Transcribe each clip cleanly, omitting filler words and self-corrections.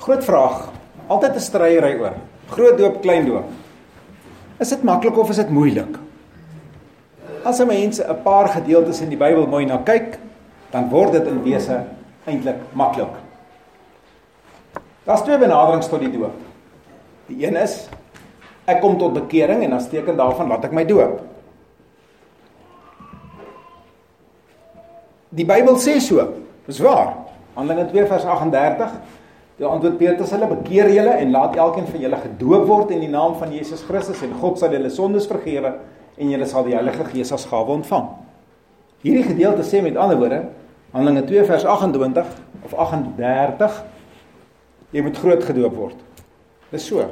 Groot vraag, altyd 'n stryery oor. Groot doop, klein doop. Is dit maklik of is dit moeilik? As 'n mens 'n paar gedeeltes in die Bybel mooi na kyk, dan word dit in wese eintlik maklik. Daar's twee benaderings tot die doop. Die een is, ek kom tot bekering en as teken daarvan laat ek my doop. Die Bybel sê so, dis waar. Handelinge 2 vers 38, die antwoord Petrus, hulle bekeer julle en laat elkeen van julle gedoop word in die naam van Jesus Christus en God sal julle sondes vergewe en julle sal die Heilige Gees as gawe ontvang. Hierdie gedeelte sê met ander woorde, Handelinge 2 vers 28 of 38, jy moet groot gedoop word. Dis so.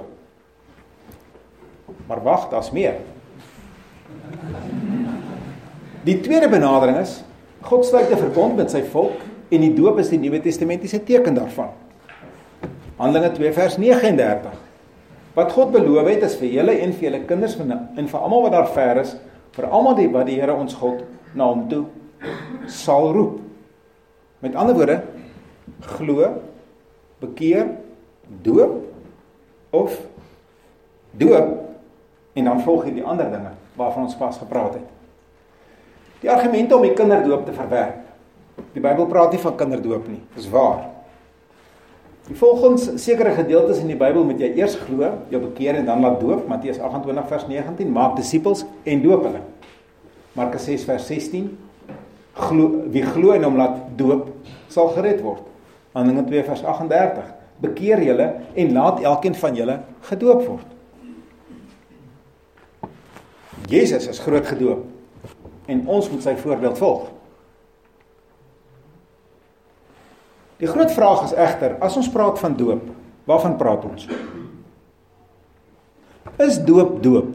Maar wag, daar's meer. Die tweede benadering is, God sluit 'n verbond met sy volk en die doop is die Nuwe Testamentiese teken daarvan. Handelinge 2 vers 39. Wat God beloof het is vir julle en vir julle kinders en vir almal wat daar ver is, vir almal wat die Here ons God na hom toe sal roep. Met ander woorde, glo, bekeer, doop of doop en dan volg hier die ander dinge waarvan ons pas gepraat het. Die argumente om die kinderdoop te verwerp. Die Bybel praat nie van kinderdoop nie, dis waar. Volgens sekere gedeeltes in die Bybel moet jy eers glo, jou bekeer en dan laat doop. Matteus 28 vers 19, maak disippels en doop hulle. Markus 6 vers 16, wie glo en hom laat doop, sal gered word. Handelinge 2 vers 38, bekeer julle en laat elkeen van julle gedoop word. Jesus is groot gedoop en ons moet sy voorbeeld volg. Die groot vraag is egter, as ons praat van doop, waarvan praat ons? Is doop doop?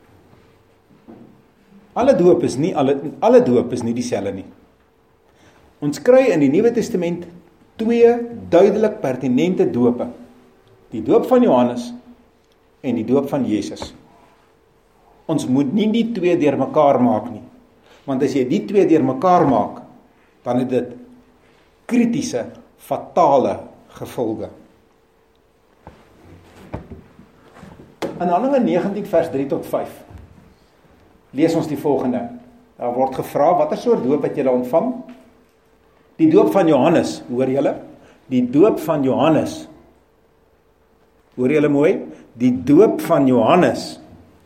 Alle doop is nie dieselfde nie. Ons kry in die Nuwe Testament twee duidelik pertinente dope. Die doop van Johannes en die doop van Jesus. Ons moet nie die twee deurmekaar maak nie. Want as jy die twee deurmekaar maak, dan het dit kritiese, fatale gevolge. In Handelinge 19 vers 3 tot 5 lees ons die volgende. Daar word gevra, watter soort doop het julle ontvang? Die doop van Johannes, hoor julle? Die doop van Johannes. Hoor julle mooi? Die doop van Johannes.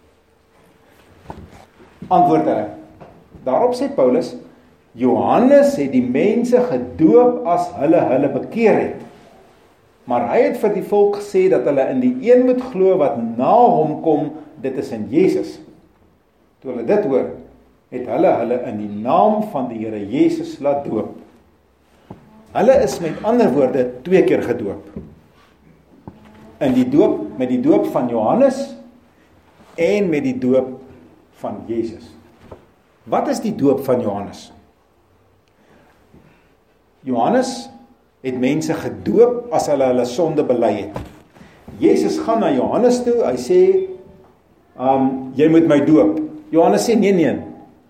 Antwoord hulle. Daarop sê Paulus, Johannes het die mense gedoop as hulle bekeer het. Maar hy het vir die volk gesê dat hulle in die een moet glo wat na hom kom, dit is in Jesus. Toe hulle dit hoor, het hulle in die naam van die Here Jesus laat doop. Hulle is met ander woorde 2 keer gedoop. In die doop, met die doop van Johannes en met die doop van Jesus. Wat is die doop van Johannes? Johannes het mense gedoop as hulle sonde bely het. Jesus gaan na Johannes toe, hy sê, jy moet my doop. Johannes sê, nee,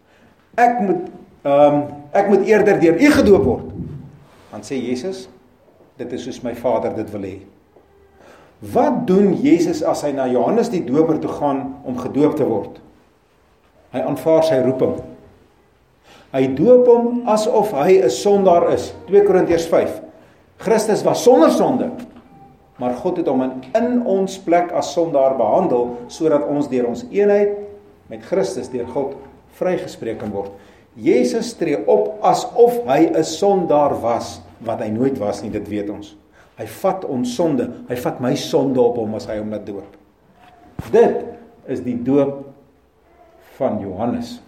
ek moet eerder deur u gedoop word. Dan sê Jesus, dit is soos my Vader dit wil hê. Wat doen Jesus as hy na Johannes die doper toe gaan om gedoop te word? Hy aanvaar sy roeping. Hy doop hom asof hy 'n sondaar is. 2 Korintiërs 5. Christus was sonder sonde, maar God het hom in ons plek as sondaar behandel, sodat ons deur ons eenheid met Christus deur God vrygespreek kan word. Jesus tree op asof hy 'n sondaar was, wat hy nooit was nie, dit weet ons. Hy vat ons sonde, hy vat my sonde op hom as hy hom laat doop. Dit is die doop van Johannes.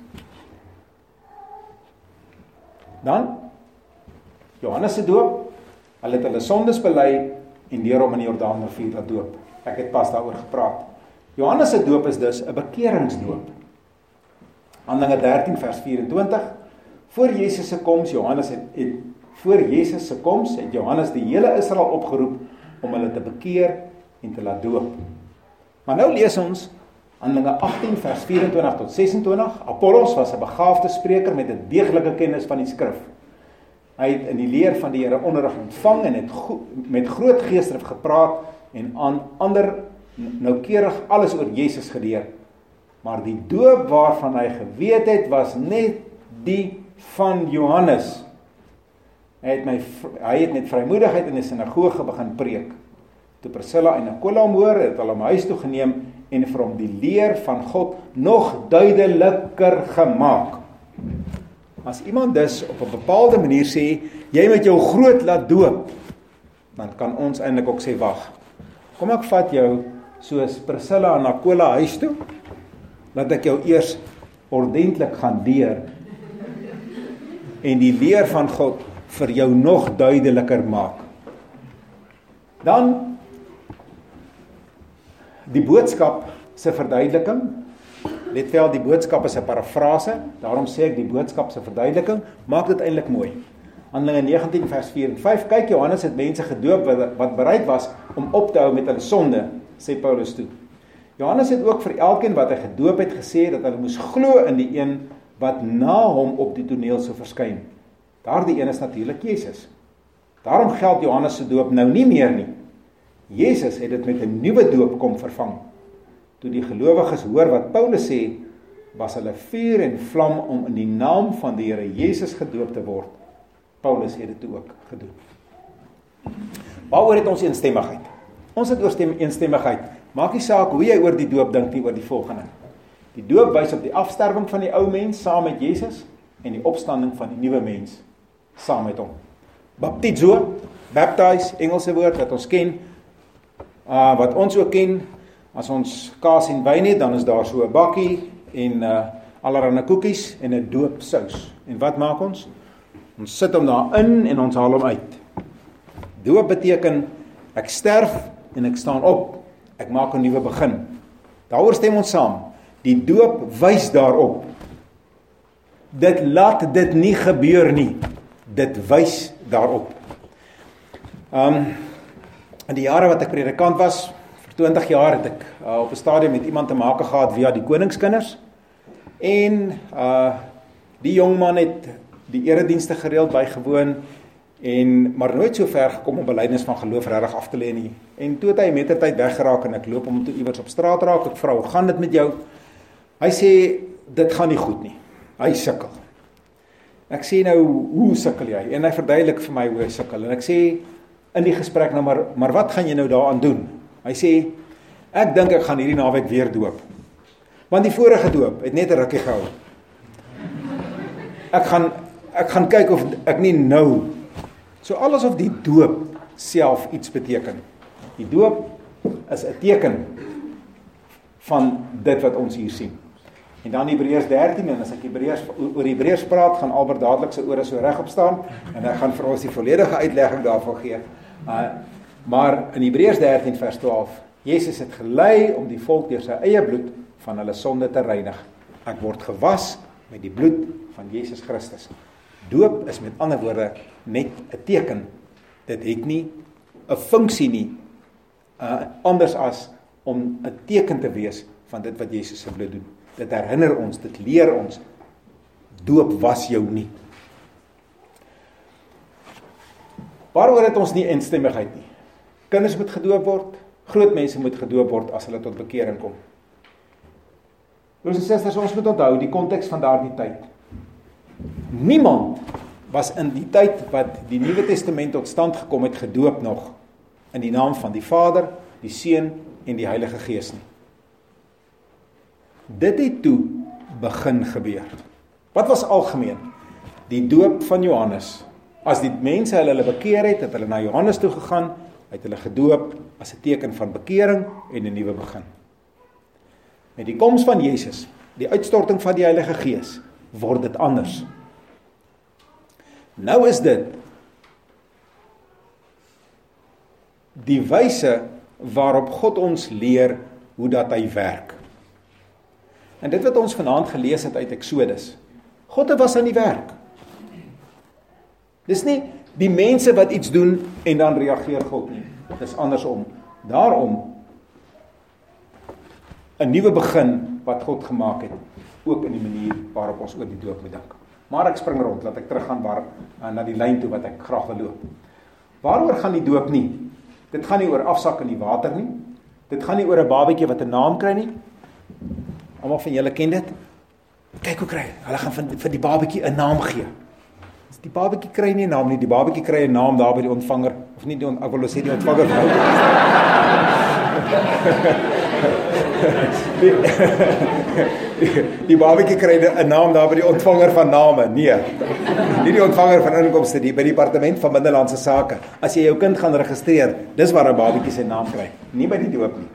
Dan, Johannes se doop, hulle het hulle sondes bely en deur hom in die Jordaanrivier laat doop. Ek het pas daaroor gepraat. Johannes se doop is dus 'n bekeringsdoop. Handelinge 13 vers 24. Voor Jesus se koms, het Johannes die hele Israel opgeroep om hulle te bekeer en te laat doop. Maar nou lees ons Handelinge 18 vers 24 tot 26. Apollos was 'n begaafde spreker met 'n deeglike kennis van die skrif. Hy het in die leer van die Here onderrig ontvang en het met groot geesdrif gepraat en aan ander noukeurig alles oor Jesus geleer. Maar die doop waarvan hy geweet het, was net die van Johannes. Hy het met vrymoedigheid in die sinagoge begin preek. Toe Priscilla en Aquila hom hoor, het hulle hom huis toe geneem en vir hom die leer van God nog duideliker gemaak. As iemand dus op 'n bepaalde manier sê, jy moet jou groot laat doop, dan kan ons eintlik ook sê, wag, kom ek vat jou soos Priscilla en Aquila huis toe, laat ek jou eers ordentlik gaan leer en die leer van God vir jou nog duideliker maak. Dan die boodskap se verduideliking. Let wel, die boodskap is 'n parafrase, daarom sê ek die boodskap se verduideliking, maak dit eintlik mooi. Handelinge 19 vers 4 en 5, kyk, Johannes het mense gedoop wat bereid was om op te hou met hulle sonde, sê Paulus toe. Johannes het ook vir elkeen wat hy gedoop het gesê, dat hulle moes glo in die een wat na hom op die toneel sou verskyn. Daardie een is natuurlik Jesus. Daarom geld Johannes se doop nou nie meer nie. Jesus het dit met 'n nuwe doop kom vervang. Toe die gelowiges hoor wat Paulus sê, was hulle vuur en vlam om in die naam van die Here Jesus gedoop te word. Paulus het dit toe ook gedoen. Waaroor het ons eensstemmigheid? Ons het eensstemmigheid. Maak nie saak hoe jy oor die doop dink nie, oor die volgende. Die doop wys op die afsterwing van die ou mens saam met Jesus en die opstanding van die nuwe mens saam met hom. Baptizo, baptize, Engelse woord wat ons ken, wat ons ook ken, as ons kaas en wyn het, dan is daar so 'n bakkie en allerlei koekies en 'n doopsous. En wat maak ons? Ons sit hom daarin en ons haal hom uit. Doop beteken, ek sterf en ek staan op. Ek maak 'n nuwe begin. Daaroor stem ons saam. Die doop wys daarop. Dit laat dit nie gebeur nie. Dit wys daarop. In die jare wat ek predikant was, vir 20 jaar het ek op 'n stadium met iemand te make gehad via die koningskinders. En die jongman het die eredienste gereeld bygewoon maar nooit so ver gekom om belydenis van geloof regtig af te lê nie. En toe het hy mettertyd weggeraak en ek loop hom toe iewers op straat raak. Ek vra, hoe gaan dit met jou? Hy sê, dit gaan nie goed nie. Hy sukkel. Ek sê nou, hoe sukkel jy? En hy verduidelik vir my hoe hy sukkel. En ek sê in die gesprek nou, maar wat gaan jy nou daaraan doen? Hy sê, ek dink ek gaan hierdie naweek weer doop. Want die vorige doop het net 'n rukkie gehou. Ek gaan kyk of ek nie nou. So alles of die doop self iets beteken. Die doop is 'n teken van dit wat ons hier sien. En dan Hebreërs 13, en as ek oor Hebreërs praat, gaan Albert dadelik sy ore so regop staan, en hy gaan vir ons die volledige uitlegging daarvan gee. Maar in Hebreërs 13 vers 12, Jesus het gelei om die volk deur sy eie bloed van hulle sonde te reinig. Ek word gewas met die bloed van Jesus Christus. Doop is met ander woorde net 'n teken. Dit het nie 'n funksie nie, anders as om 'n teken te wees van dit wat Jesus se bloed doen. Dit herinner ons, dit leer ons, doop was jou nie. Waaroor het ons nie eensstemmigheid nie? Kinders moet gedoop word, groot mense moet gedoop word as hulle tot bekering kom. Broers en susters, ons moet onthou die konteks van daardie tyd. Niemand was in die tyd wat die Nuwe Testament tot stand gekom het gedoop nog in die naam van die Vader, die Seun en die Heilige Gees nie. Dit het toe begin gebeur. Wat was algemeen? Die doop van Johannes. As die mense hulle bekeer het hulle na Johannes toe gegaan, het hulle gedoop as 'n teken van bekering en 'n nuwe begin. Met die koms van Jesus, die uitstorting van die Heilige Gees, word dit anders. Nou is dit die wyse waarop God ons leer hoe dat hy werk. En dit wat ons vanaand gelees het uit Exodus, God was aan die werk. Dis nie die mense wat iets doen en dan reageer God nie. Dit is andersom. Daarom 'n nuwe begin wat God gemaak het, ook in die manier waarop ons oor die doop moet dink. Maar ek spring rond, laat ek teruggaan na die lyn toe wat ek graag wil loop. Waaroor gaan die doop nie? Dit gaan nie oor afsak in die water nie. Dit gaan nie oor 'n babatjie wat 'n naam kry nie. Almal van julle ken dit. Kyk hoe kry hulle gaan vir die babatjie 'n naam gee. Die babatjie kry nie 'n naam nie, die babatjie kry 'n naam daar by die ontvanger, of nie ek wil sê die ontvanger nou. Die babatjie kry 'n naam daar by die ontvanger van name, nee. Nie die ontvanger van inkomste nie, by die departement van binnelandse sake. As jy jou kind gaan registreer, dis waar 'n babatjie sy naam kry, nie by die doop nie.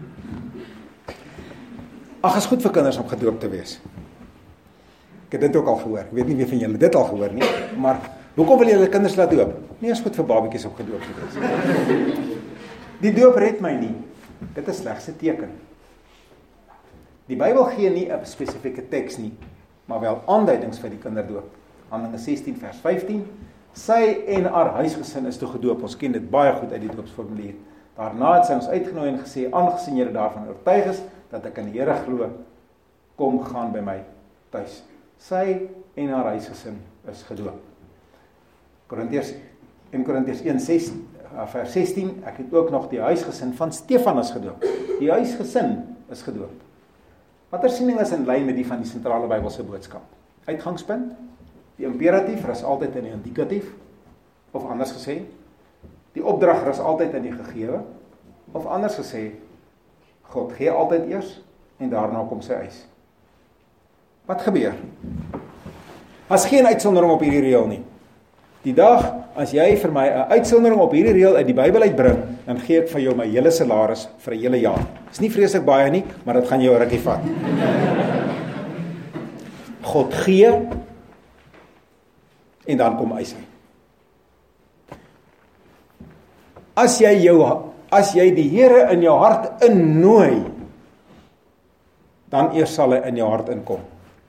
Ag, is goed vir kinders om gedoop te wees. Ek het dit ook al gehoor. Ek weet nie wie van julle dit al gehoor nie, maar hoekom wil julle kinders laat doop? Nie is goed vir babatjies om gedoop te wees. Die doop red my nie. Dit is slegs 'n teken. Die Bybel gee nie 'n spesifieke teks nie, maar wel aanduidings vir die kinderdoop. Handelinge 16 vers 15. Sy en haar huisgesin is toe gedoop. Ons ken dit baie goed uit die doopsformulier. Daarna het sy ons uitgenooi en gesê, aangesien julle daarvan oortuig is dat ek in die Here glo, kom gaan by my tuis. Sy en haar huisgesin is gedoop. Korintiërs 1 vers 16, ek het ook nog die huisgesin van Stefanus gedoop. Die huisgesin is gedoop. Watter siening is in lyn met die van die sentrale Bybelse boodskap? Uitgangspunt, die imperatief rus altyd in die indikatief, of anders gesê, die opdrag rus altyd in die gegewe, of anders gesê, God gee altyd eers, en daarna kom sy eis. Wat gebeur? As geen uitsondering op hierdie reël nie. Die dag, as jy vir my 'n uitsondering op hierdie reël uit die Bybel uitbring, dan gee ek vir jou my hele salaris vir 'n hele jaar. Dis nie vreeslik baie nie, maar dit gaan jou 'n rukkie vat. God gee, en dan kom eis hy. As jy die Here in jou hart innooi, dan eers sal hy in jou hart inkom.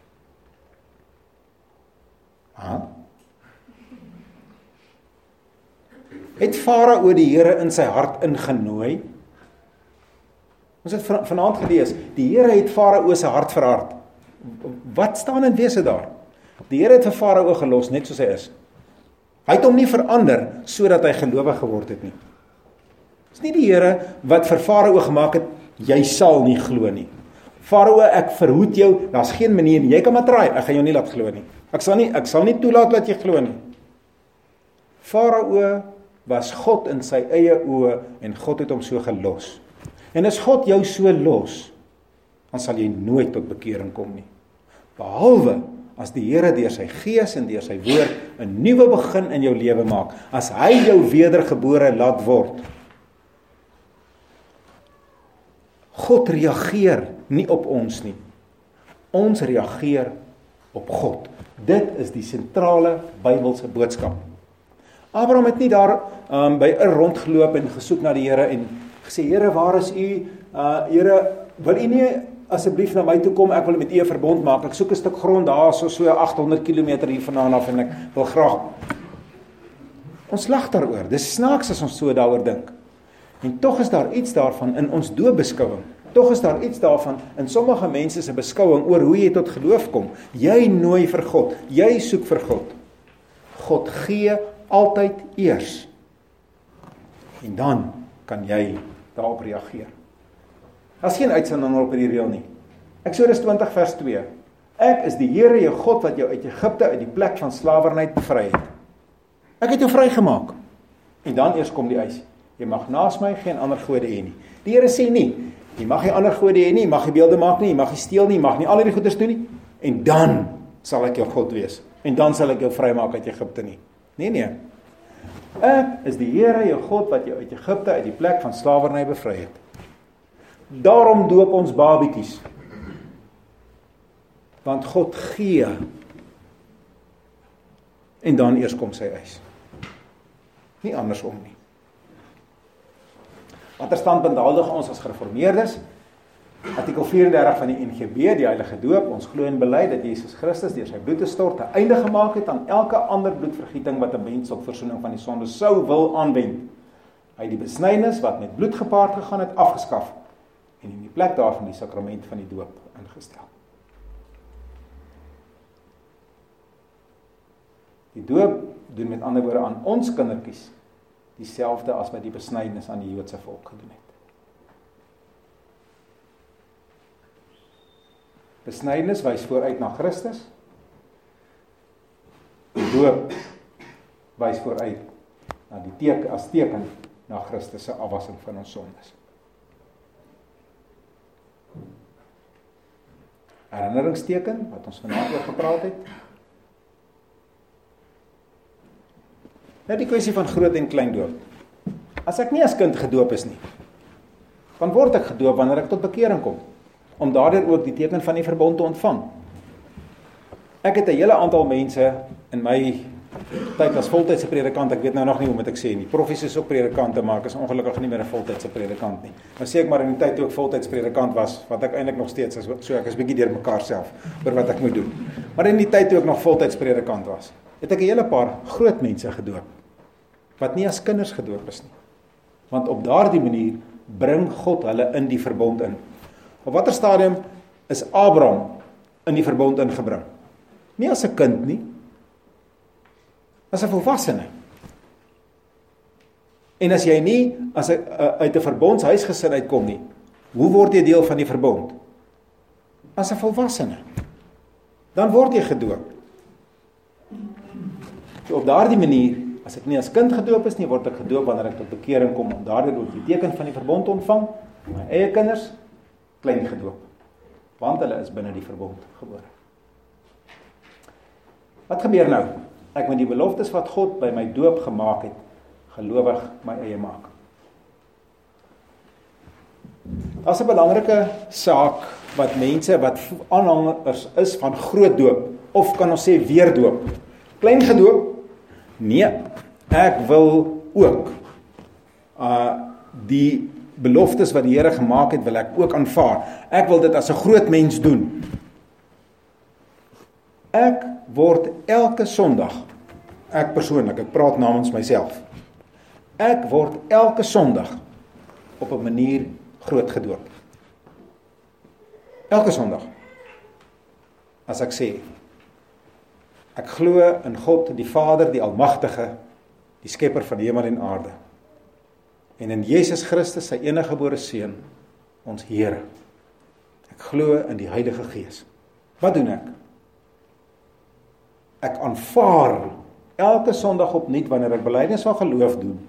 Het Farao die Here in sy hart ingenooi? Ons het vanaand gelees, die Here het Farao se hart verhard. Wat staan in wese daar? Die Here het vir Farao gelos, net soos hy is. Hy het hom nie verander, sodat hy gelowig geword het nie. Dis nie die Here wat vir Farao gemaak het, jy sal nie glo nie. Farao, ek verhoed jou, daar's geen manier nie, jy kan maar try, ek gaan jou nie laat glo nie. Ek sal nie toelaat dat jy glo nie. Farao was God in sy eie oë en God het hom so gelos. En as God jou so los, dan sal jy nooit tot bekering kom nie. Behalwe as die Here deur sy gees en deur sy woord 'n nuwe begin in jou lewe maak, as hy jou wedergebore laat word. God reageer nie op ons nie. Ons reageer op God. Dit is die sentrale Bybelse boodskap. Abraham het nie daar by rondgeloop en gesoek na die Here en gesê, Here, waar is u? Here, wil u nie asseblief na my toe kom, ek wil met u 'n verbond maak, ek soek 'n stuk grond daar, so 800 km hier vandaan af, en ek wil graag. Ons lag daaroor, dis snaaks as ons so daaroor dink. En tog is daar iets daarvan in ons doopbeskouing, tog is daar iets daarvan in sommige mense se beskouing oor hoe jy tot geloof kom. Jy nooi vir God, jy soek vir God. God gee altyd eers. En dan kan jy daarop reageer. Daar's geen uitsondering op hierdie reël nie. Eksodus 20 vers 2. Ek is die Here jou God wat jou uit Egipte, uit die plek van slawerny bevry het. Ek het jou vrygemaak. En dan eers kom die eis. Jy mag naas my geen ander gode hê nie. Die Here sê nie, jy mag nie ander gode hê nie, jy mag nie beelde maak nie, jy mag nie steel nie, jy mag nie al hierdie goeders doen nie. En dan sal ek jou God wees. En dan sal ek jou vrymaak uit Egipte nie. Nee. Ek is die Here jou God wat jou uit Egipte, uit die plek van slawerny bevry het. Daarom doop ons babietjies. Want God gee. En dan eers kom sy eis. Nie andersom nie. Watter standpunt houdig ons as gereformeerdes? Artikel 34 van die NGB, die heilige doop, ons glo en bely dat Jesus Christus deur sy bloed te stort 'n einde gemaak het aan elke ander bloedvergieting wat 'n mens tot verzoening van die sonde sou wil aanwend. Hy het die besnydenis wat met bloed gepaard gegaan het afgeskaf en in die plek daarvan die sakrament van die doop ingestel. Die doop doen met ander woorde aan ons kindertjies dieselfde as wat die besnydenis aan die Joodse volk gedoen het. Besnydenis wys vooruit na Christus. Die doop wys vooruit na die teken as teken na Christus se afwassing van ons sondes. Herinneringsteken wat ons vanaand oor gepraat het. Nou die kwessie van groot en klein doop. As ek nie as kind gedoop is nie, dan word ek gedoop wanneer ek tot bekering kom, om daardeur ook die teken van die verbond te ontvang. Ek het 'n hele aantal mense in my tyd as voltydse predikant, ek weet nou nog nie hoe moet ek sê nie, profes is ook predikante, maar ek is ongelukkig nie meer 'n voltydse predikant nie. Maar sê ek maar in die tyd toe ek voltyds predikant was, wat ek eintlik nog steeds is, so ek is bietjie deur mekaar self, oor wat ek moet doen. Maar in die tyd toe ek nog voltyds predikant was, het ek 'n hele paar groot mense gedoop, wat nie as kinders gedoop is nie. Want op daardie manier bring God hulle in die verbond in. Op watter stadium is Abraham in die verbond ingebring? Nie as 'n kind nie, as 'n volwassene. En as jy nie uit 'n verbondshuisgesin uitkom nie, hoe word jy deel van die verbond? As 'n volwassene. Dan word jy gedoop. So op daardie manier, as ek nie as kind gedoop is nie, word ek gedoop wanneer ek tot bekering kom, om daardeur ook die teken van die verbond te ontvang. My eie kinders, klein gedoop, want hulle is binne die verbond gebore. Wat gebeur nou? Ek moet die beloftes wat God by my doop gemaak het, gelowig my eie maak. Dit is 'n belangrike saak wat mense wat aanhangers is van groot doop, of kan ons sê weer doop. Klein gedoop? Nee, ek wil ook die beloftes wat die Here gemaak het, wil ek ook aanvaar. Ek wil dit as 'n groot mens doen. Ek word elke Sondag, ek persoonlik, ek praat namens myself, ek word elke Sondag op 'n manier groot gedoop. Elke Sondag. As ek sê, ek glo in God, die Vader, die Almagtige, die Skepper van hemel en aarde, en in Jesus Christus, sy enige gebore Seun, ons Here. Ek glo in die Heilige Gees. Wat doen ek? Ek aanvaar elke Sondag opnuut, wanneer ek belydenis van geloof doen,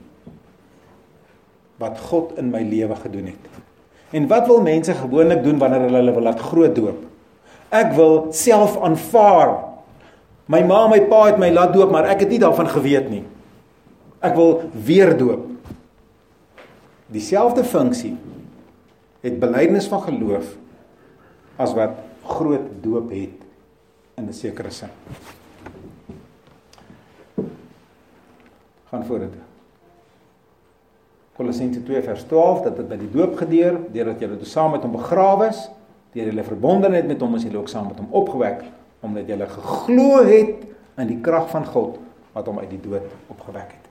wat God in my lewe gedoen het. En wat wil mense gewoonlik doen wanneer hulle wil laat groot doop? Ek wil self aanvaar. My ma en my pa het my laat doop, maar ek het nie daarvan geweet nie. Ek wil weer doop. Dieselfde funksie het belydenis van geloof as wat groot doop het in 'n sekere sin. Gaan vorentoe. Kolossense 2 vers 12, dat dit by die doop gebeur, deurdat julle saam met hom begrawe is, deur julle verbondenheid met hom is julle ook saam met hom opgewek, omdat julle geglo het in die krag van God wat hom uit die dood opgewek het.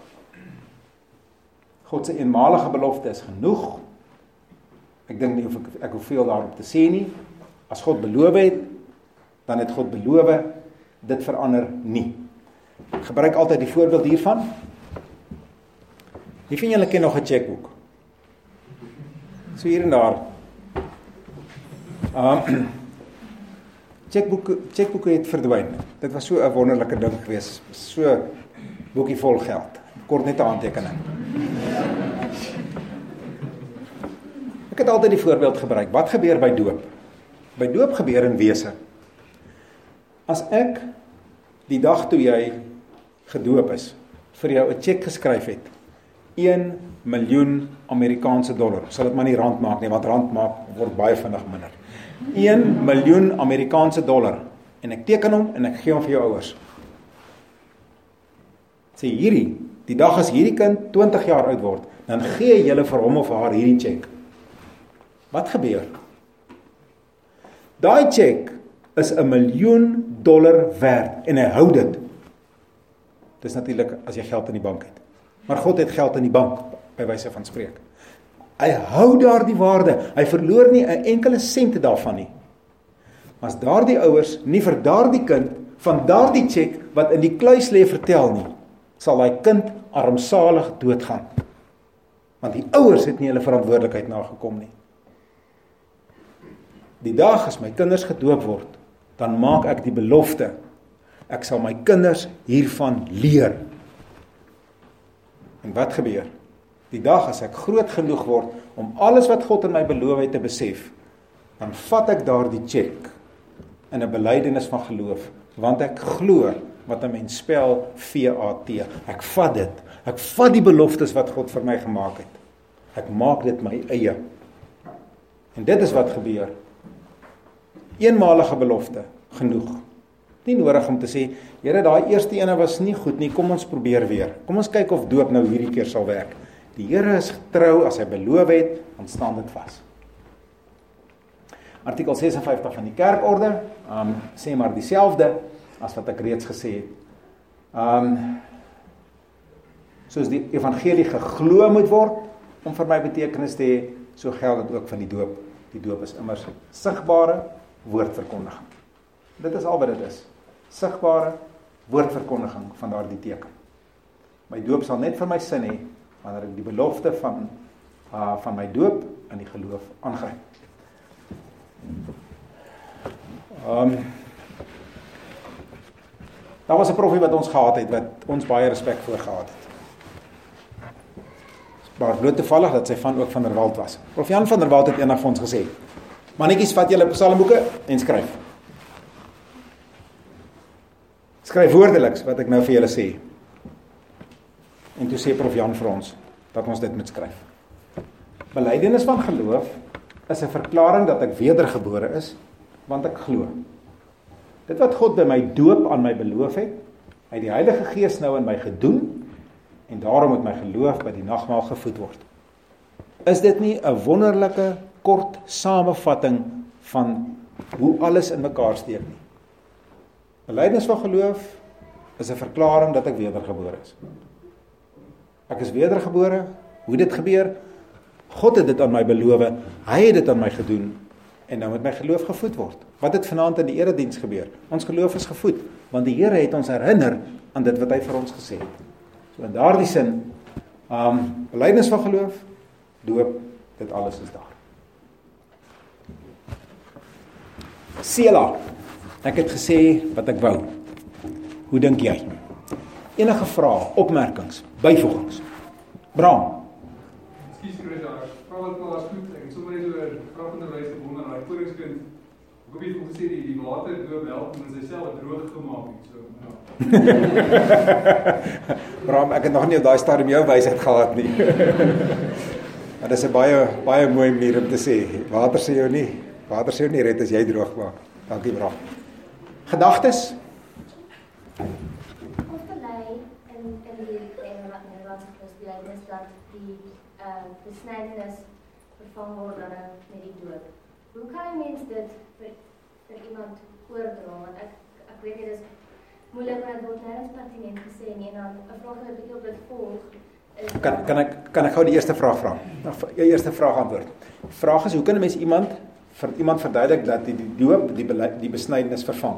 God se eenmalige belofte is genoeg. Ek dink nie of ek hoeveel daarop te sê nie. As God beloof het, dan het God beloof, dit verander nie. Ek gebruik altyd die voorbeeld hiervan. Wie van julle ken nog 'n chequeboek? So hier en daar. Chequeboeke het verdwyn. Dit was so 'n wonderlike ding geweest. So boekie vol geld. Kort net 'n handtekening. Ek het altyd die voorbeeld gebruik. Wat gebeur by doop? By doop gebeur in wese. As ek die dag toe jy gedoop is, vir jou 'n cheque geskryf het, 1 miljoen Amerikaanse dollar, sal dit maar nie rand maak nie, want rand word baie vinnig minder. 1 miljoen Amerikaanse dollar, en ek teken hom, en ek gee hom vir jou ouers. Sê die dag as hierdie kind 20 jaar oud word, dan gee julle vir hom of haar hierdie cheque. Wat gebeur? Daai cheque is 1 miljoen dollar werd, en hy hou dit. Dis natuurlik as jy geld in die bank het. Maar God het geld in die bank, by wyse van spreek. Hy hou daar die waarde, hy verloor nie 'n enkele sent daarvan nie. As daardie ouers nie vir daardie kind van daardie check wat in die kluis lê vertel nie, sal daai kind armsalig doodgaan. Want die ouers het nie hulle verantwoordelikheid nagekom nie. Die dag as my kinders gedoop word, dan maak ek die belofte, ek sal my kinders hiervan leer. En wat gebeur? Die dag as ek groot genoeg word om alles wat God in my beloof het te besef, dan vat ek daardie check in 'n belydenis van geloof, want ek glo wat 'n mens spel VAT. Ek vat dit. Ek vat die beloftes wat God vir my gemaak het. Ek maak dit my eie. En dit is wat gebeur. Eenmalige belofte, genoeg. Nie nodig om te sê, Here, daai eerste ene was nie goed nie, kom ons probeer weer. Kom ons kyk of doop nou hierdie keer sal werk. Die Here is getrou, as hy beloof het, dan staan dit vas. Artikel 56 van die kerkorde, sê maar dieselfde as wat ek reeds gesê het. Soos die evangelie geglo moet word, om vir my betekenis te hê, so geld dit ook van die doop. Die doop is immers sigbare woordverkondiging. Dit is al wat dit is. Sigbare woordverkondiging van daardie teken. My doop sal net vir my sin hê, wanneer ek die belofte van my doop in die geloof aangryp. Daar was 'n proffie wat ons gehad het, wat ons baie respek voor gehad het. Maar bloot toevallig dat sy van ook van der Walt was. Prof Jan van der Walt het eendag vir ons gesê, mannetjies, vat julle psalmboeke en skryf. Skryf woordeliks wat ek nou vir julle sê. En toe sê Prof Jan vir ons, dat ons dit moet skryf. Belydenis van geloof is 'n verklaring dat ek wedergebore is, want ek glo. Dit wat God by my doop aan my beloof het, hy het die Heilige Gees nou in my gedoen, en daarom moet my geloof by die nagmaal gevoed word. Is dit nie 'n wonderlike, kort samevatting van hoe alles in mekaar steek nie? Belydenis van geloof is 'n verklaring dat ek wedergebore is. Ek is wedergebore, hoe dit gebeur? God het dit aan my beloof, hy het dit aan my gedoen, en nou moet my geloof gevoed word. Wat het vanaand in die erediens gebeur? Ons geloof is gevoed, want die Here het ons herinner aan dit wat hy vir ons gesê het. So in daardie sin, belydenis van geloof, doop, dit alles is daar. Sela, ek het gesê wat ek wou. Hoe dink jy? Enige vrae, opmerkings, byvoegings? Bram? Excuse me, vra wat nou as goed, ek het sommer net oor vragonderwys gewonder, daai koringskind, ek hoop jy het gesê die water doop help om sy self droog gemaak het, so, Bram, ek het nog nie op daai stadium jou wysheid gehad nie. Maar dis 'n baie mooi manier om te sê, water sê jou nie red as jy droog maak. Dankie Bram. Gedagtes? Of bely in die Nederlandse belydenis dat die besnydenis vervang word met die doop. Hoe kan 'n mens dit vir iemand oordra? Want ek weet nie, dis moeilik, want dit word nêrens pertinent gesê nie, en dan 'n vraag wat 'n bietjie op dit volg. Kan ek gou die eerste vraag vra? Jou eerste vraag antwoord. Die vraag is, hoe kan 'n mens iemand verduidelik dat die doop die besnydenis vervang?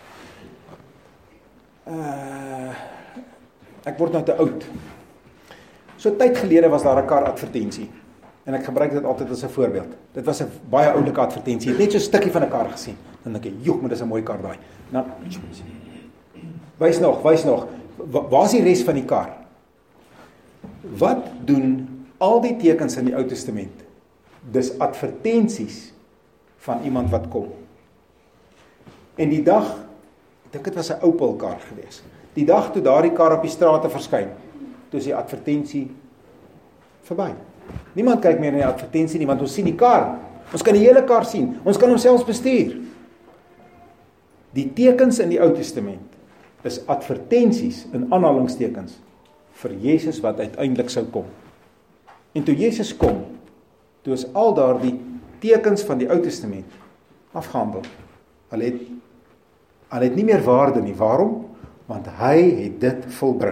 Ek word nou te oud. So tyd gelede was daar 'n kar advertensie. En ek gebruik dit altyd as 'n voorbeeld. Dit was 'n baie oulike advertensie. Net so 'n stukkie van 'n kar gesien. Dan dink ek, "Joe, maar dis 'n mooi kar daai." Dan wys nog. Waar is die res van die kar? Wat doen al die tekens in die Ou Testament? Dis advertensies van iemand wat kom. En die dag, ek dink dit was 'n Opel kar gewees. Die dag toe daardie kar op die strate verskyn, toe is die advertensie verby. Niemand kyk meer na die advertensie nie, want ons sien die kar. Ons kan die hele kar sien. Ons kan hom selfs bestuur. Die tekens in die Ou Testament is advertensies in aanhalingstekens vir Jesus wat uiteindelik sou kom. En toe Jesus kom, toe is al daardie tekens van die Ou Testament afgehandel. Hulle het nie meer waarde nie. Waarom? Want hy het dit volbring.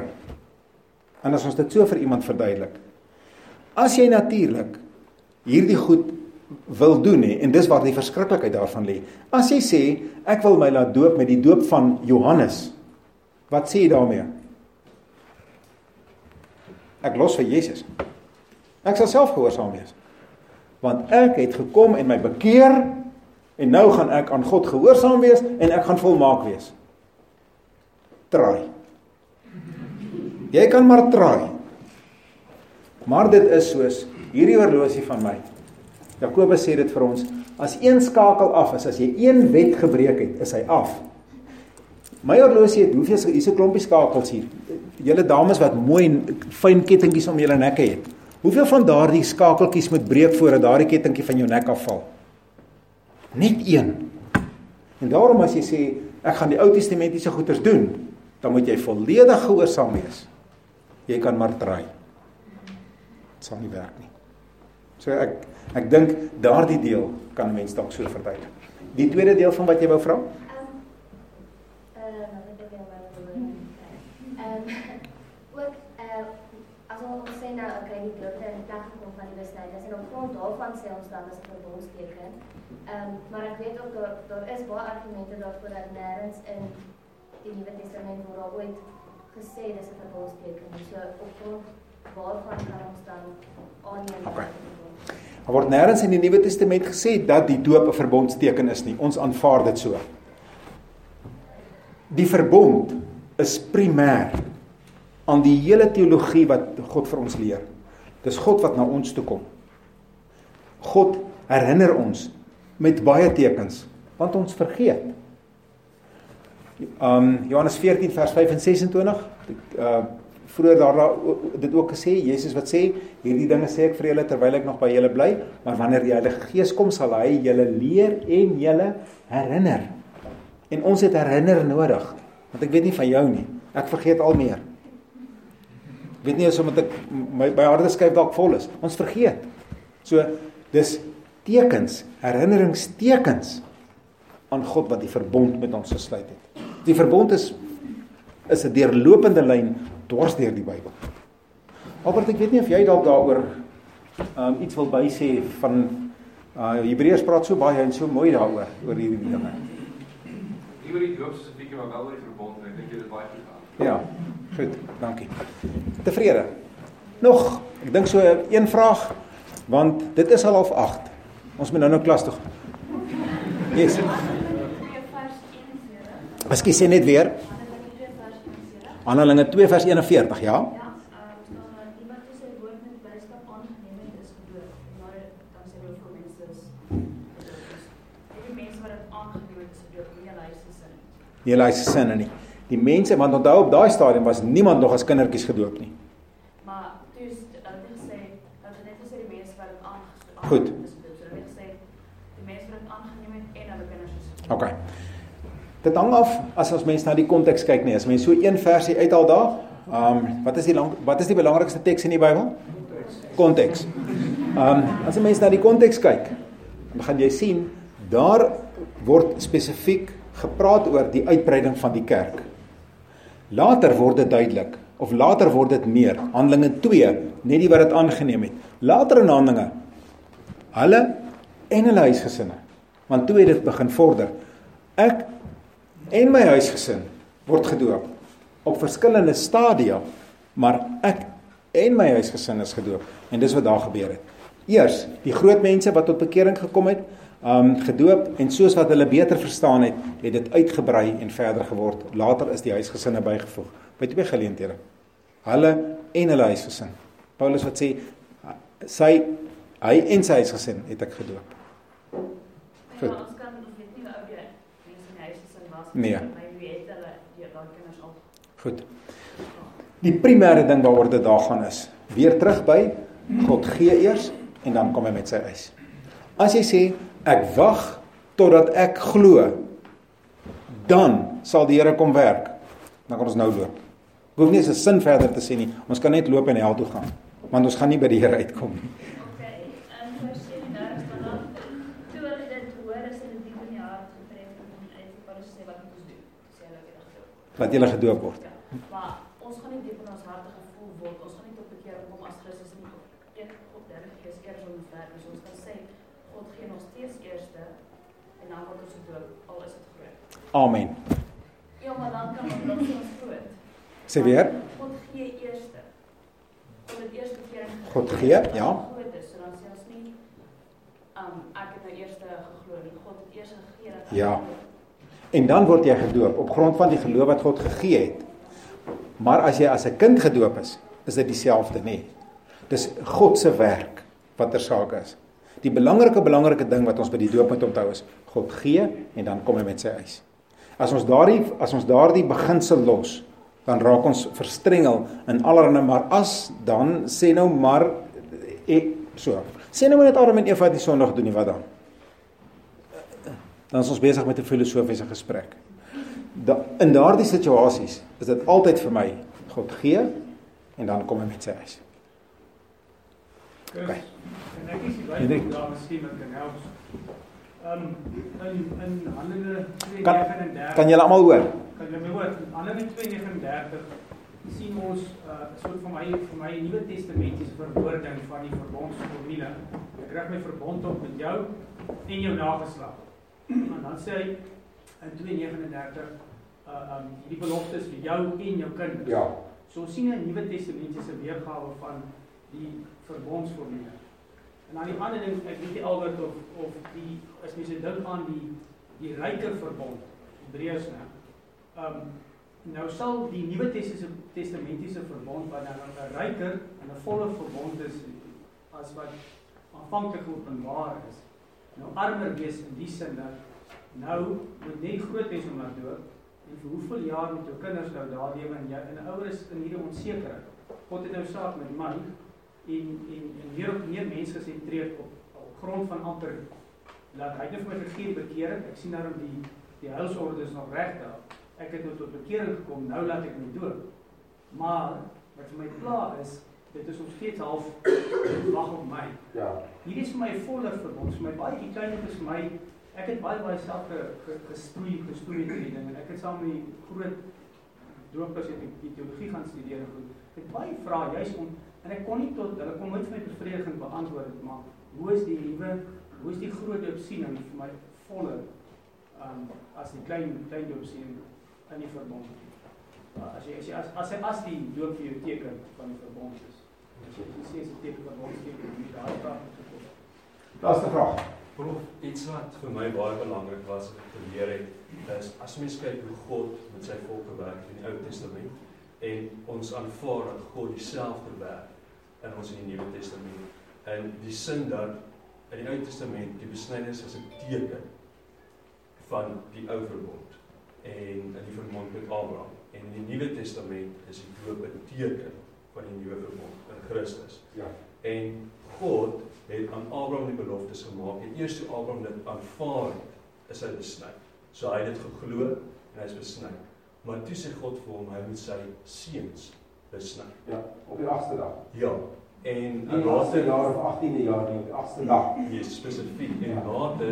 En as ons dit so vir iemand verduidelik, as jy natuurlik hierdie goed wil doen nie, en dis waar die verskriklikheid daarvan lê. As jy sê, ek wil my laat doop met die doop van Johannes, wat sê jy daarmee? Ek los vir Jesus. Ek sal self gehoorsaam wees. Want ek het gekom en my bekeer, en nou gaan ek aan God gehoorsaam wees, en ek gaan volmaak wees. Traai. Jy kan maar traai. Maar dit is soos hierdie horlosie van my. Jakobus sê dit vir ons, as een skakel af is, as jy een wet gebreek het, is hy af. My horlosie het, hoeveel, hier's 'n klompie skakels hier. Julle dames wat mooi fyn kettingkies om julle nekke het. Hoeveel van daardie skakeltjies moet breek voordat daardie kettingkie van jou nek afval? Net een. En daarom as jy sê, ek gaan die Ou Testamentiese goeders doen, dan moet jy volledig gehoorsaam wees. Jy kan maar traai. Dit sal nie werk nie. So ek dink daardie deel kan 'n mens dalk so verduidelik. Die tweede deel van wat jy wou vra? As ons sê nou, okay, die doop het in plek gekom van die besnydenis en op grond daarvan sê ons dan as 'n verbondsteken. Maar ek weet ook daar is baie argumente daarvoor dat nêrens in die Nuwe Testament word daar ooit gesê dis 'n verbondsteken. So op grond waarvan kan ons dan aanneem? Okay. Er word nêrens in die Nuwe Testament gesê dat die doop 'n verbondsteken is nie. Ons aanvaar dit so. Die verbond is primêr aan die hele teologie wat God vir ons leer. Dis God wat na ons toe kom. God herinner ons met baie tekens, want ons vergeet. Johannes 14 vers 5 en 26, vroeër daar dit ook gesê, Jesus wat sê, hierdie dinge sê ek vir julle terwyl ek nog by julle bly, maar wanneer die Heilige Gees kom, sal hy julle leer en julle herinner. En ons het herinner nodig, want ek weet nie van jou nie, ek vergeet al meer. Ek weet nie as omdat my harde skyf dalk vol is, ons vergeet. So, dis tekens, herinneringstekens aan God wat die verbond met ons gesluit het. Die verbond is 'n deurlopende lyn dwars deur die Bybel. Albert, ek weet nie of jy dalk daaroor iets wil bysê van Hebreërs praat so baie en so mooi daaroor oor hierdie dinge. Nie oor die doop spesifiek, maar wel oor die verbond en ek dink jy dit baie goed aan. Ja, goed, dankie. Tevrede. Nog, ek dink so een vraag, want dit is al 7:30. Ons moet nou klas toe gaan. Yes. Miskien sê net weer. Handelinge 2 vers 41, ja? Iemand die sy woord met blydskap aangeneem het, is gedoop. Maar dan sê hulle vir mense is die mense wat dit aangeneem het, is gedoop, nie hulle huis gesin nie. Nie hulle huis gesin nie. Die mense, want onthou op daai stadium was niemand nog as kindertjies gedoop nie. Maar toe is hulle gesê, dat het net gesê die mense wat dit aangeneem het, Goed. is gedoop. So hulle het gesê, die mense wat dit aangeneem het en hulle kinders is gedoop. Okay. Dit hang af as ons mens na die konteks kyk nie. As mens so een versie uithaal daar, wat is die belangrikste teks in die Bybel? Konteks. As 'n mens na die konteks kyk, dan gaan jy sien daar word spesifiek gepraat oor die uitbreiding van die kerk. Later word dit duidelik, of later word dit meer. Handelinge 2, net die wat dit aangeneem het. Later in Handelinge, hulle en hulle huisgesinne. Want toe het dit begin vorder. Ek en my huisgesin word gedoop op verskillende stadia, maar ek en my huisgesin is gedoop. En dis wat daar gebeur het. Eers die groot mense wat tot bekering gekom het, gedoop, en soos wat hulle beter verstaan het, het dit uitgebrei en verder geword. Later is die huisgesinne bygevoeg, by 2 geleenthede. Hulle en hulle huisgesin. Paulus wat sê, hy en sy huisgesin het ek gedoop. Goed. Ons kan weet nie hoe die mense in die huis gesin was. Nee. Maar wie het hulle die kinders al. Goed. Die primêre ding waaroor dit daar gaan is, weer terug by, God gee eers, en dan kom hy met sy eis. As jy sê, ek wag totdat ek glo, dan sal die Here kom werk, dan kan ons nou loop. Ek hoef nie eens 'n sin verder te sê nie, ons kan net loop en hel toe gaan, want ons gaan nie by die Here uitkom nie. Okay, vers 37 staan dan, toe hulle dit hoor, is hulle diep in die hart getref en uit Paulus sê wat moet ons doen? Sê hulle weer gedoop. Wat julle gedoop word. Ja, maar ons gaan nie diep in ons harte gevoel word, ons gaan nie tot bekering kom as Christus nie op God 30 keer skeer ons werk, dus ons kan sê, God gee nog steeds eerste en dan word ons gedoop, al is dit groot. Amen. Ja, maar dan kan ons groot. Sê weer. God gee eerste. God het eerste keer God gee, ja. Groot is, so dan sê ons nie, ek het nou eerste geglo nie. God het eerst gegee dat Ja. En dan word jy gedoop op grond van die geloof wat God gegee het. Maar as jy as 'n kind gedoop is dit dieselfde nie. Dis God se werk wat ter saak is. Die belangrike ding wat ons by die doop moet onthou is, God gee en dan kom hy met sy eis. As ons daardie beginsel los, dan raak ons verstrengel in allerlei, maar as dan sê nou maar sê nou maar net Adam en Eva het die sonde gedoen nie, wat dan? Dan is ons besig met 'n filosofiese gesprek. In daardie situasies is dit altyd vir my God gee en dan kom hy met sy eis. Okay. En ek is die daar miskien met kan help. In Handelinge 2:39 kan julle almal hoor? Kan julle my hoor? Handelinge 2:39 sien ons 'n soort van my Nuwe Testamentiese verwoording van die verbondsformule. Ek rig my verbond op met jou en jou nageslag. En dan sê hy in 2:39 die beloftes vir jou en jou kinders. Ja. So ons sien 'n Nuwe Testamentiese weergawe van die verbondsformule. En dan die ander ding, ek weet nie Albert of die as mens dink aan die ryker verbond, Hebreërs nou sal die Nuwe Testamentiese verbond wat dan 'n ryker en 'n volle verbond is as wat aanvanklik openbaar is. Nou armer wees in die sin dat nou moet net groot wees om na dood en vir hoeveel jaar met jou kinders nou daar lewe en jy ouer is in hierdie onsekerheid. God het nou saak met my en meer op meer mense gesentreerd op grond van amper laat hy net vir my vergeet bekering. Ek sien daarom die heilsorde is nog reg daar. Ek het nou tot bekering gekom, nou laat ek my dood. Maar wat vir my pla is, dit is nog steeds half wag op my. Ja. Hier is vir my volle verbond, vir my baie kleiner is vir my. Ek het baie self gestoei met hierdie ding en ek het saam met die groot doopers en die teologie gaan studeer en goed. Ek het baie vrae juis om en ek kon nie hulle kon nooit vir my bevredigend beantwoord, maar hoe is die groot doopsiening vir my volle as die klein doopsiening in die verbond. As die doop vir jou teken van die verbond is. As jy sê die teken van verbond teken nie daai vraag te kom. Laaste vraag. Prof, iets wat vir my baie belangrik was om te leer het, is as mens kyk hoe God met sy volke werk in die Ou Testament en ons aanvaar dat God dieselfde werk in ons in die Nuwe Testament. En die sin dat in die Ou Testament die besnydenis is 'n teken van die ou verbond en in die verbond met Abraham. En in die Nuwe Testament is die doop 'n teken van die nuwe verbond in Christus. Ja. En God het aan Abraham die beloftes gemaak en eers toe Abraham dit aanvaar het, is hy besny. So hy het dit geglo en hy is besny. Maar toe sê God vir hom, hy moet sy seuns besny. Ja, op die 8ste dag. Ja. En in die 8ste jaar of 18de jaar nie, op die 8ste dag. Ja, spesifiek. En later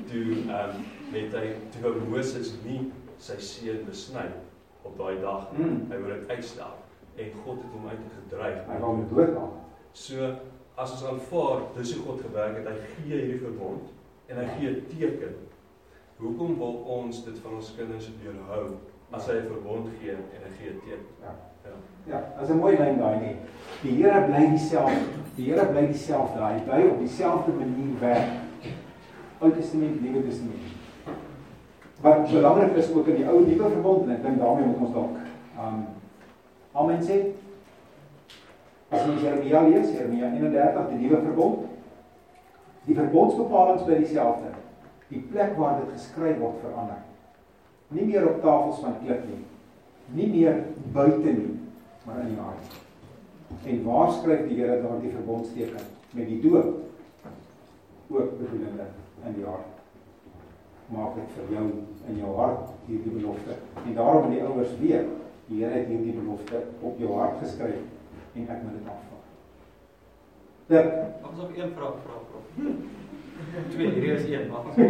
toe wou Moses nie sy seun besny op daai dag. Hy wou dit uitstel en God het hom uitgedryf. Hy wou hom doodmaak. So as ons aanvaar, dis hoe God gewerk het, hy gee hierdie verbond en hy gee 'n teken. Hoekom wil ons dit van ons kinders weerhou as hy 'n verbond gee en hy gee 'n teken? Ja, dat is 'n mooi lyn daai nie. Die Here bly dieselfde. Hy bly op dieselfde manier werk. Ou Testament, Nuwe Testament. Wat belangrik is ook in die ou nuwe verbond en ek dink daarmee moet ons dalk amen sê. As jy Jeremia lees, Jeremia 31, die nuwe verbond, die verbondsbepalings bly dieselfde. Die plek waar dit geskryf word verander. Nie meer op tafels van klip nie. Nie meer buite nie, maar in die hart. En waar skryf die Here daardie verbondsteken? Met die doop. Ook bedoelende in die hart. Maak dit vir jou in jou hart hierdie belofte. En daarom in die ouers weet, die Here het hierdie belofte op jou hart geskryf en ek moet dit aanvaar. Dirk, mag ons nog een vraag vra, prof? 2, hierdie is 1, mag ons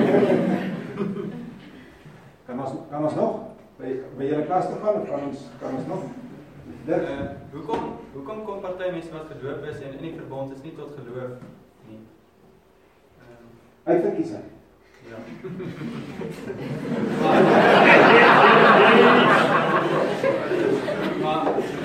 Kan ons nog? By julle klas te gaan, of kan ons nog? Dirk? Hoekom kom party mense wat gedoop is en in die verbond is nie tot geloof nie? Uitverkiesing. Ja. Maar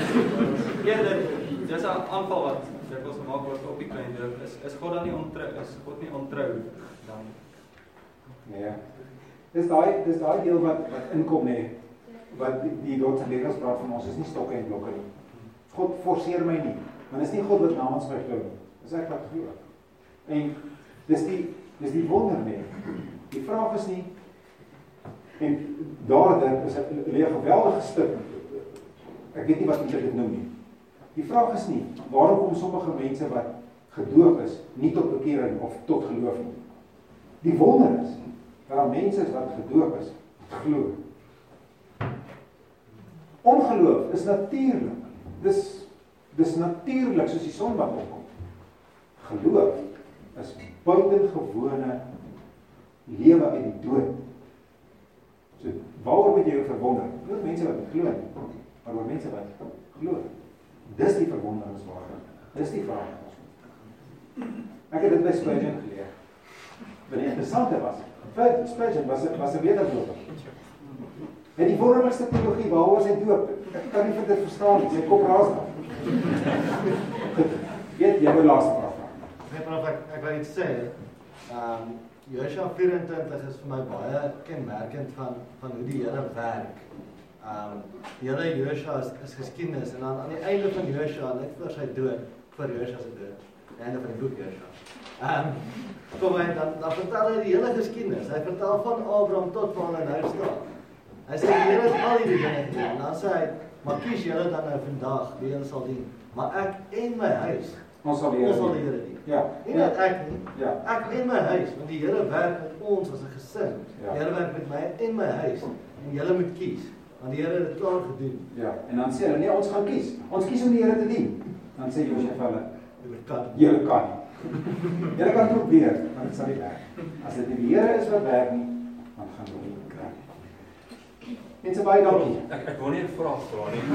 dis 'n aanval wat dikwels gemaak word op die klein doop. Is God dan nie ontrou? Is God nie ontrou dan? Nee. Dis daai deel wat inkom nee. Wat die Joodse leerders praat van ons is nie stokke en blokke nie. God forceer my nie. Want is nie God wat namens my glo nie. Dis ek wat glo. En dis die wonder nie. Die vraag is nie en daardeur is 'n geweldige stuk. Ek weet nie wat dit noem nie. Die vraag is nie waarom kom sommige mense wat gedoop is nie tot bekering of tot geloof nie. Die wonder is dat daar mense is wat gedoop is, glo. Ongeloof is natuurlik. Dis natuurlik soos die son wat opkom. Geloof is buitengewone lewe uit die dood. So waaroor moet jy jou verwonder? Nie mense wat glo nie, maar oor mense wat glo. Dis die verwonderingswaarde. Dis die vraag. Ek het dit by Spurgeon geleer. Wat interessant was, Spurgeon was 'n wederdoper. En die wonderlikste teologie, waaroor sy doop, ek kan nie vir dit verstaan nie, sy kop raas dan. Weet jy, laaste vraag. Ek wil iets sê, Joshua 24 is vir my baie kenmerkend van hoe die Here werk. Die hele Joshua is geskiedenis, en aan die einde van Joshua, net voor sy dood, voor Joshua se dood, die einde van die boek Joshua, kom hy, dan vertel hy die hele geskiedenis, hy vertel van Abraham tot waar hy nou staan. Hy sê, die Here het al die dinge gedoen, en dan sê hy, maar kies julle dan nou vandag, wie julle sal dien, maar ek en my huis, ons sal die Here dien. Ja. Nie net ek nie, ja. Ek en my huis, want die Here werk met ons as 'n gesin. Ja. Die Here werk met my en my huis, en julle moet kies, want die Here het dit klaar gedoen. Ja, en dan sê hulle, nee, ons gaan kies. Ons kies om die Here te dien. Dan sê Josef vir hulle, julle kan nie. Julle kan probeer, maar dit sal nie werk. As dit nie die Here is wat werk nie, dan gaan dit nie werk. Mense baie dankie. Ek wil nie 'n vraag vra nie.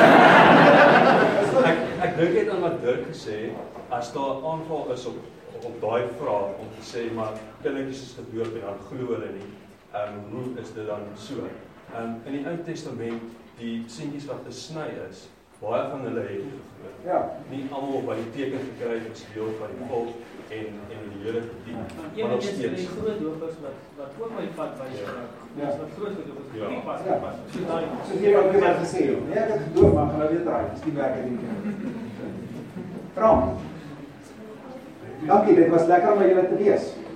Ek dink net aan wat Dirk gesê, as daar 'n aanval is op daai vraag om te sê maar kindertjies is gedoop en dan glo hulle nie. Hoe is dit dan so? In die Ou Testament, die seentjies wat gesny is, baie van hulle het geglo. Ja. Nie almal by die teken gekry het as deel van die volk en die Here gedien. Maar nog steeds die groot dopers wat ook by die pad wys. Ja. Wat groot dopers Ja. nie pas. So daai Soos jy ook net gesê het, nee, ek het gedoop, maar gaan nou weer draai. Dis nie werk het nie. Frank. Dankie, dit was lekker om by julle te wees.